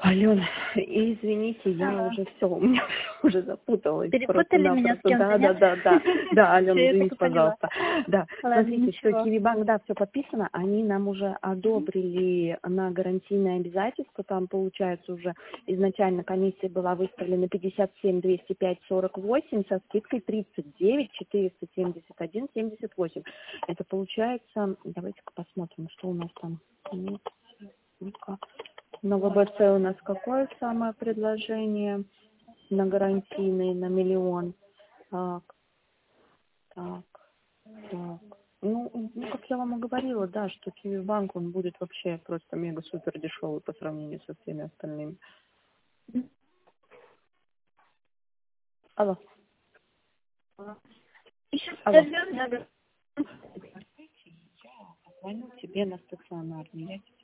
Алена, извините, я Ага. уже все, у меня уже запуталась. Перепутали меня с кем-то, нет? Да, Алена, Всё, я так извините, и поняла. пожалуйста. Да, Ладно, смотрите, все, ничего. Киви-банк, да, все подписано, они нам уже одобрили на гарантийное обязательство, там, получается, уже изначально комиссия была выставлена 57 205 48 со скидкой 39 471 78. Это получается, давайте-ка посмотрим, что у нас там. Нет, ну-ка. На ВБЦ у нас какое самое предложение на гарантийный, на 1 000 000? Так, так, так. Ну, как я вам и говорила, да, что Киви-банк, он будет вообще просто мега-супер дешевый по сравнению со всеми остальными. Алло, Еще алло. подождем, Звоню тебе на стационарный.